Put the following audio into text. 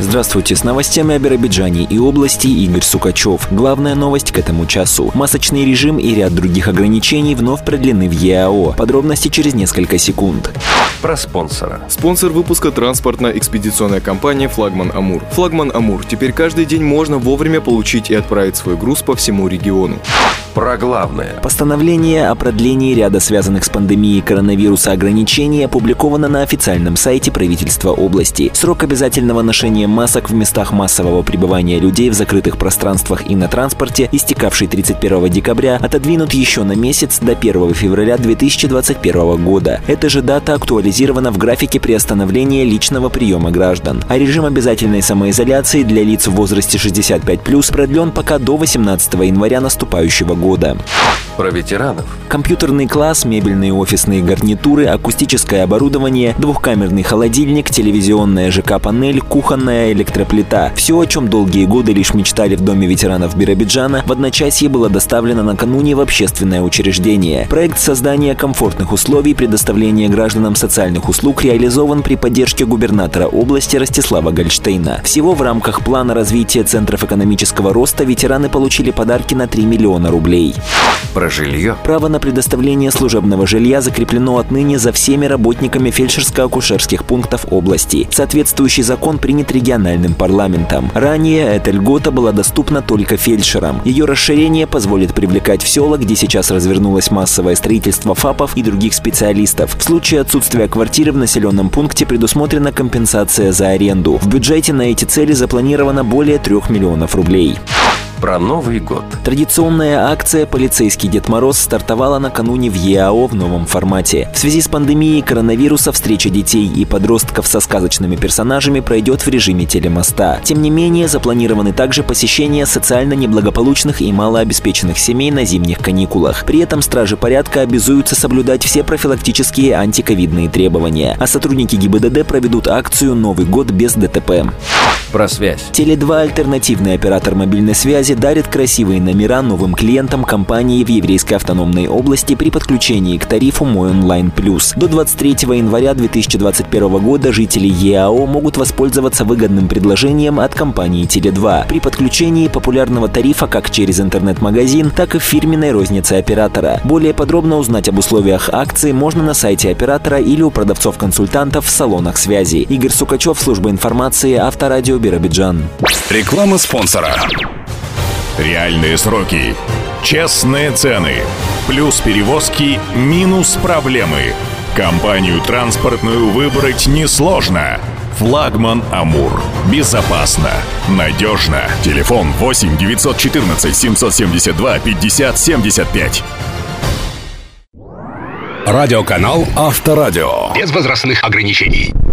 Здравствуйте, с новостями о Биробиджане и области Игорь Сукачев. Главная новость к этому часу. Масочный режим и ряд других ограничений вновь продлены в ЕАО. Подробности через несколько секунд. Про спонсора. Спонсор выпуска транспортно-экспедиционная компания «Флагман Амур». «Флагман Амур» теперь каждый день можно вовремя получить и отправить свой груз по всему региону. Про главное. Постановление о продлении ряда связанных с пандемией коронавируса ограничений опубликовано на официальном сайте правительства области. Срок обязательного ношения масок в местах массового пребывания людей в закрытых пространствах и на транспорте, истекавший 31 декабря, отодвинут еще на месяц до 1 февраля 2021 года. Эта же дата актуализирована в графике приостановления личного приема граждан. А режим обязательной самоизоляции для лиц в возрасте 65+, продлен пока до 18 января наступающего года. Про ветеранов. Компьютерный класс, мебельные офисные гарнитуры, акустическое оборудование, двухкамерный холодильник, телевизионная ЖК-панель, кухонная электроплита. Все, о чем долгие годы лишь мечтали в Доме ветеранов Биробиджана, в одночасье было доставлено накануне в общественное учреждение. Проект создания комфортных условий предоставления гражданам социальных услуг реализован при поддержке губернатора области Ростислава Гольштейна. Всего в рамках плана развития центров экономического роста ветераны получили подарки на 3 миллиона рублей. Про жилье. Право на предоставление служебного жилья закреплено отныне за всеми работниками фельдшерско-акушерских пунктов области. Соответствующий закон принят региональным парламентом. Ранее эта льгота была доступна только фельдшерам. Ее расширение позволит привлекать в села, где сейчас развернулось массовое строительство ФАПов и других специалистов. В случае отсутствия квартиры в населенном пункте предусмотрена компенсация за аренду. В бюджете на эти цели запланировано более 3 миллионов рублей. Про Новый год. Традиционная акция «Полицейский Дед Мороз» стартовала накануне в ЕАО в новом формате. В связи с пандемией коронавируса встреча детей и подростков со сказочными персонажами пройдет в режиме телемоста. Тем не менее, запланированы также посещения социально неблагополучных и малообеспеченных семей на зимних каникулах. При этом стражи порядка обязуются соблюдать все профилактические антиковидные требования. А сотрудники ГИБДД проведут акцию «Новый год без ДТП». Про связь. Теле2, альтернативный оператор мобильной связи, дарит красивые номера новым клиентам компании в Еврейской автономной области при подключении к тарифу «Мой онлайн плюс». До 23 января 2021 года жители ЕАО могут воспользоваться выгодным предложением от компании Теле2 при подключении популярного тарифа как через интернет-магазин, так и в фирменной рознице оператора. Более подробно узнать об условиях акции можно на сайте оператора или у продавцов-консультантов в салонах связи. Игорь Сукачев, служба информации, Авторадио Биробиджан. Реклама спонсора. Реальные сроки, честные цены, плюс перевозки, минус проблемы. Компанию транспортную выбрать несложно. «Флагман Амур». Безопасно, надежно. Телефон 8 914 772 50 75. Радиоканал Авторадио. Без возрастных ограничений.